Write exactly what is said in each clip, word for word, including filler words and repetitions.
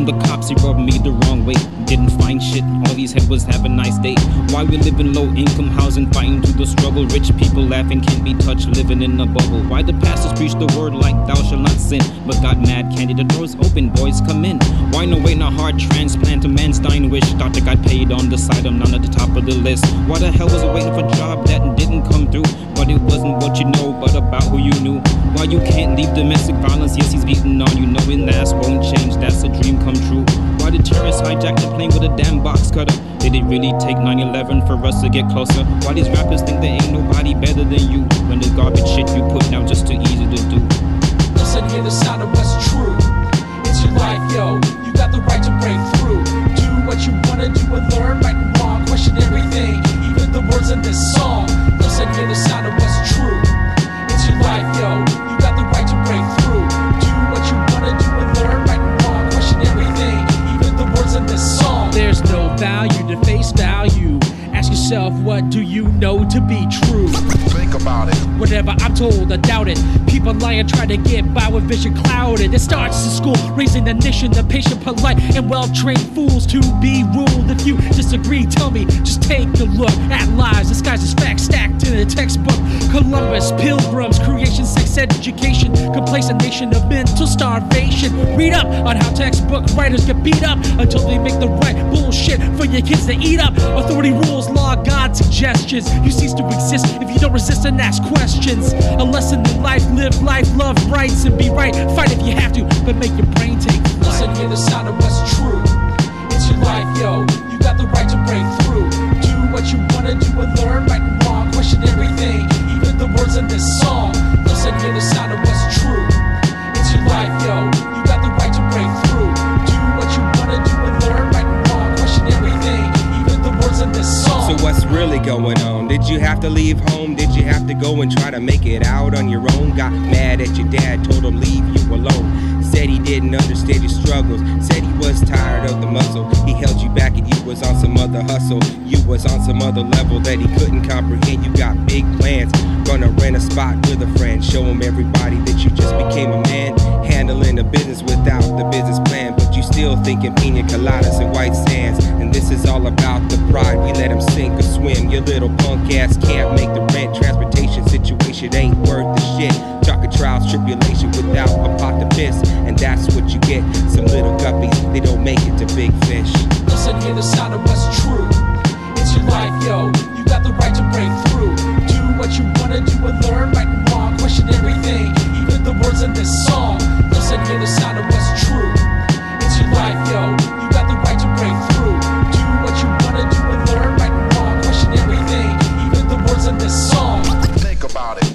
from the cops, he rubbed me the wrong way. Didn't find shit, all he said was have a nice day. Why we live in low income housing, fighting to the struggle. Rich people laughing, can't be touched, living in a bubble. Why the pastors preach the word like thou shalt not sin, but got mad candy, the doors open, boys come in. Why no waiting a hard transplant, a man's dying wish. Doctor got paid on the side, I'm not at the top of the list. Why the hell was I waiting for a job that didn't come through? But it wasn't what you know, but about who you knew. Why you can't leave domestic violence, yes he's beating on you, knowing that won't change, that's a dream come true. Why did terrorists hijack the plane with a damn box cutter? Did it really take nine eleven for us to get closer? Why these rappers think there ain't nobody better than you, when the garbage shit you put out just too easy to do? Listen, hear the sound of what's true. It's your life, yo, you got the right to break through. Do what you wanna do and learn right and wrong. Question everything, even the words in this song. Listen, hear the sound of what's true. It's your life, yo, you got the right to break through. Do what you wanna do and learn right and wrong. Question everything, even the words in this song. There's no value to face value. Ask yourself, what do you know to be true? Think about it. Whatever I'm told, I doubt it. People lying, trying to get by with vision clouded. It starts in school, raising the nation, the patient, polite, and well-trained fools to be ruled. If you disagree, tell me, just take a look at lies disguised as facts stacked in a textbook. Columbus, pilgrims, creation, sex education, complacent nation of mental starvation. Read up on how textbook writers get beat up until they make the right bullshit for your kids to eat up. Authority rules, law, God suggestions. You cease to exist if you don't resist and ask questions. A lesson in life, live life, love rights, and be right. Fight if you have to, but make your brain take flight. Listen, hear the sound of what's true. It's your life, yo, you got the right to break through. Do what you wanna do and learn right and wrong. Question everything, even the words in this song. Listen, hear the sound of what's true. It's your life, yo, you got the right to break through. Do what you wanna do and learn right and wrong. Question everything, even the words in this song. So what's really going on? Did you have to leave home? Did you have to go and try to make it out on your own? Got mad at your dad, told him leave you alone. Said he didn't understand your struggles. Said he was tired of the muscle. He held you back and you was on some other hustle. You was on some other level that he couldn't comprehend. You got big plans. Gonna rent a spot with a friend. Show him everybody that you just became a man. Handling the business without the business plan. But you still thinking pina coladas and white sands. And this is all about the pride. We let him sink or swim. Your little punk ass can't make the rent. Transportation situation ain't worth the shit. Talking trials, tribulation without a pot to piss. And that's what you get. Some little guppies, they don't make it to big fish. Listen, hear the sound of what's true. It's your life, yo, you got the right to break through. Do what you wanna do and learn right and wrong. Question everything, even the words in this song. Listen, hear the sound of what's true. It's your life, yo, you got the right to break through. Do what you wanna do and learn right and wrong. Question everything, even the words in this song. Think about it.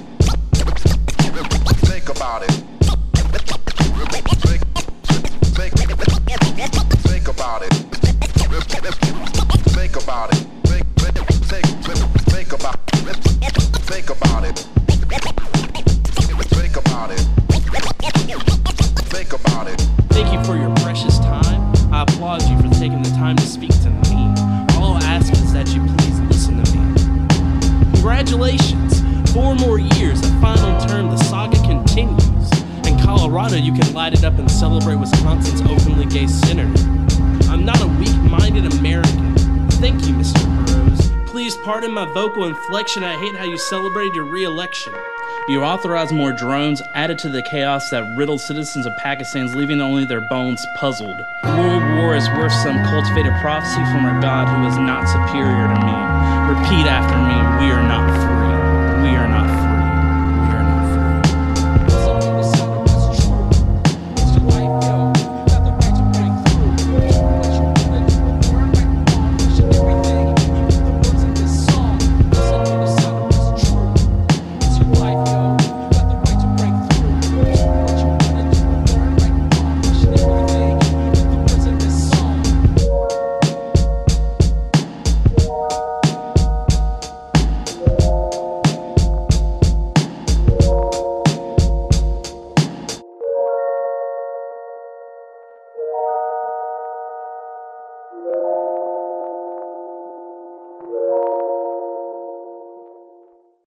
Think about it. Think, think, think about it. Think about it. Think, think, think, think about it. Think about it. Think about it. Think about it. Thank you for your precious time. I applaud you for taking the time to speak to me. All I'll ask is that you please listen to me. Congratulations! Four more years, a final term, the saga continues. In Colorado, you can light it up and celebrate Wisconsin's openly gay senator. I'm not a weak-minded American. Thank you, Mister Burroughs. Please pardon my vocal inflection. I hate how you celebrated your re-election. You authorized more drones, added to the chaos that riddled citizens of Pakistan, leaving only their bones puzzled. World war is worth some cultivated prophecy from a God who is not superior to me. Repeat after me, we are not free. We are not free. We are not free. Listen, hear the sound of what's true. It's your life, yo, you got the right to break through. Do what you wanna do and learn right and wrong. Question everything, even the words in this song. Listen, hear the sound of what's true. It's your life, yo, you got the right to break through. Do what you wanna do and learn right and wrong. Question everything, even the words in this song. Yeah.